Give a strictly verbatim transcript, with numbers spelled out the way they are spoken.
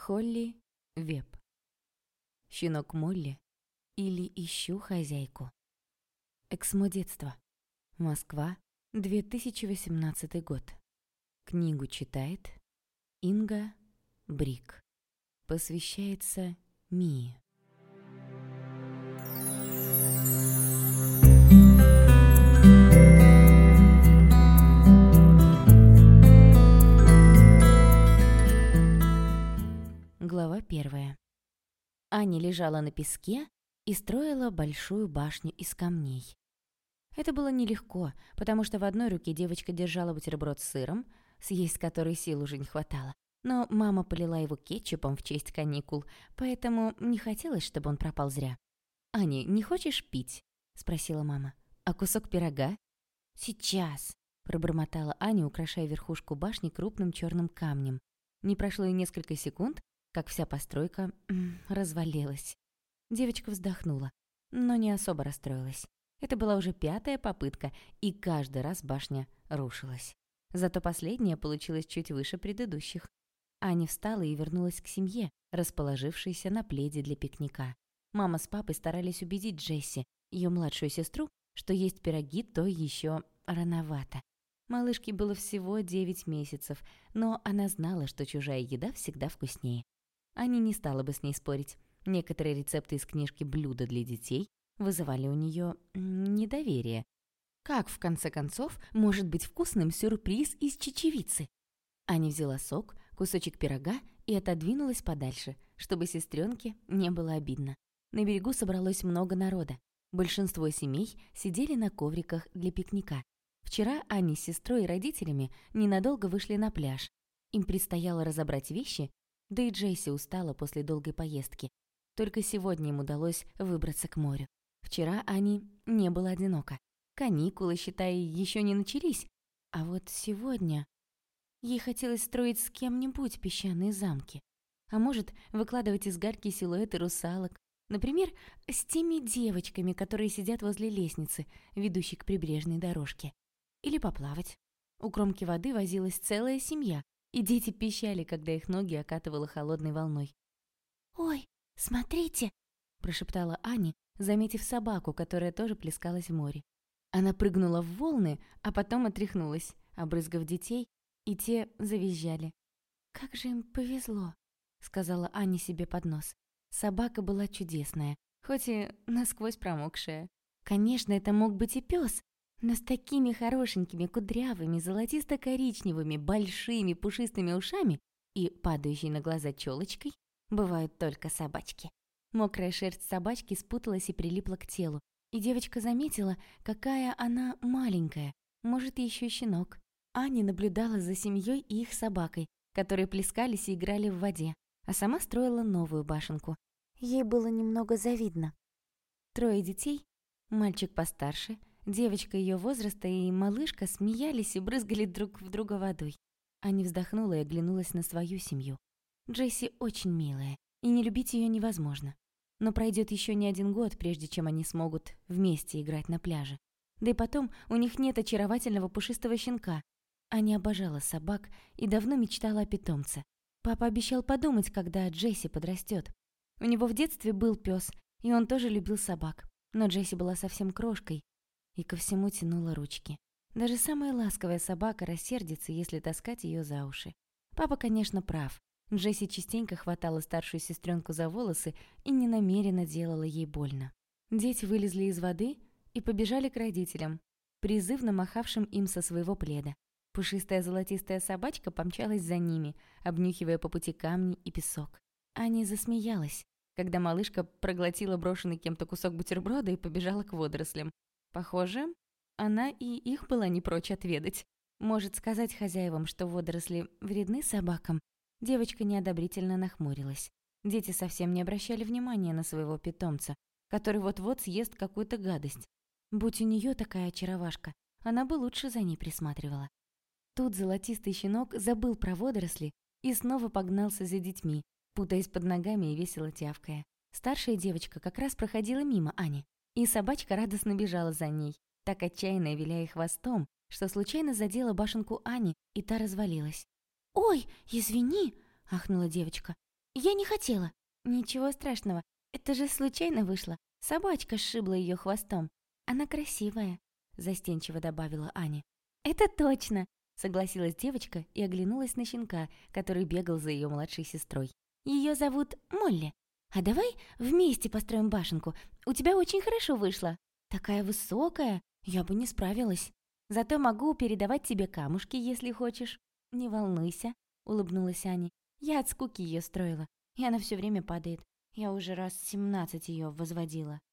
Холли Веб. Щенок Молли или Ищу хозяйку. Эксмо детства. Москва, две тысячи восемнадцатый год. Книгу читает Инга Брик. Посвящается Мии. Глава первая. Аня лежала на песке и строила большую башню из камней. Это было нелегко, потому что в одной руке девочка держала бутерброд с сыром, съесть который сил уже не хватало. Но мама полила его кетчупом в честь каникул, поэтому не хотелось, чтобы он пропал зря. «Аня, не хочешь пить?» — спросила мама. «А кусок пирога?» «Сейчас», — пробормотала Аня, украшая верхушку башни крупным черным камнем. Не прошло и несколько секунд, как вся постройка м, развалилась. Девочка вздохнула, но не особо расстроилась. Это была уже пятая попытка, и каждый раз башня рушилась. Зато последняя получилась чуть выше предыдущих. Аня встала и вернулась к семье, расположившейся на пледе для пикника. Мама с папой старались убедить Джесси, ее младшую сестру, что есть пироги то еще рановато. Малышке было всего девять месяцев, но она знала, что чужая еда всегда вкуснее. Аня не стала бы с ней спорить. Некоторые рецепты из книжки «Блюда для детей» вызывали у нее недоверие. Как, в конце концов, может быть вкусным сюрприз из чечевицы? Аня взяла сок, кусочек пирога и отодвинулась подальше, чтобы сестренке не было обидно. На берегу собралось много народа. Большинство семей сидели на ковриках для пикника. Вчера Аня с сестрой и родителями ненадолго вышли на пляж. Им предстояло разобрать вещи, да и Джесси устала после долгой поездки. Только сегодня им удалось выбраться к морю. Вчера Ане не было одиноко. Каникулы, считай, еще не начались. А вот сегодня ей хотелось строить с кем-нибудь песчаные замки. А может, выкладывать из гальки силуэты русалок. Например, с теми девочками, которые сидят возле лестницы, ведущей к прибрежной дорожке. Или поплавать. У кромки воды возилась целая семья, и дети пищали, когда их ноги окатывало холодной волной. «Ой, смотрите!» – прошептала Аня, заметив собаку, которая тоже плескалась в море. Она прыгнула в волны, а потом отряхнулась, обрызгав детей, и те завизжали. «Как же им повезло!» – сказала Аня себе под нос. Собака была чудесная, хоть и насквозь промокшая. Конечно, это мог быть и пес, но с такими хорошенькими, кудрявыми, золотисто-коричневыми, большими пушистыми ушами и падающей на глаза челочкой бывают только собачки. Мокрая шерсть собачки спуталась и прилипла к телу, и девочка заметила, какая она маленькая, может, еще щенок. Аня наблюдала за семьей и их собакой, которые плескались и играли в воде, а сама строила новую башенку. Ей было немного завидно. Трое детей, мальчик постарше, девочка ее возраста и малышка смеялись и брызгали друг в друга водой. Аня вздохнула и оглянулась на свою семью. Джесси очень милая, и не любить ее невозможно. Но пройдет еще не один год, прежде чем они смогут вместе играть на пляже. Да и потом у них нет очаровательного пушистого щенка. Аня обожала собак и давно мечтала о питомце. Папа обещал подумать, когда Джесси подрастет. У него в детстве был пес, и он тоже любил собак. Но Джесси была совсем крошкой и ко всему тянула ручки. Даже самая ласковая собака рассердится, если таскать ее за уши. Папа, конечно, прав. Джесси частенько хватала старшую сестренку за волосы и ненамеренно делала ей больно. Дети вылезли из воды и побежали к родителям, призывно махавшим им со своего пледа. Пушистая золотистая собачка помчалась за ними, обнюхивая по пути камни и песок. Аня засмеялась, когда малышка проглотила брошенный кем-то кусок бутерброда и побежала к водорослям. Похоже, она и их была не прочь отведать. Может сказать хозяевам, что водоросли вредны собакам? Девочка неодобрительно нахмурилась. Дети совсем не обращали внимания на своего питомца, который вот-вот съест какую-то гадость. Будь у нее такая очаровашка, она бы лучше за ней присматривала. Тут золотистый щенок забыл про водоросли и снова погнался за детьми, путаясь под ногами и весело тявкая. Старшая девочка как раз проходила мимо Ани, и собачка радостно бежала за ней, так отчаянно виляя хвостом, что случайно задела башенку Ани, и та развалилась. «Ой, извини!» — ахнула девочка. Я не хотела». «Ничего страшного, это же случайно вышло. Собачка сшибла ее хвостом. Она красивая», — застенчиво добавила Аня. «Это точно!» — согласилась девочка и оглянулась на щенка, который бегал за ее младшей сестрой. «Ее зовут Молли. А давай вместе построим башенку. У тебя очень хорошо вышло. Такая высокая, я бы не справилась. Зато могу передавать тебе камушки, если хочешь». «Не волнуйся», — улыбнулась Аня. «Я от скуки ее строила, и она все время падает. Я уже раз семнадцать ее возводила».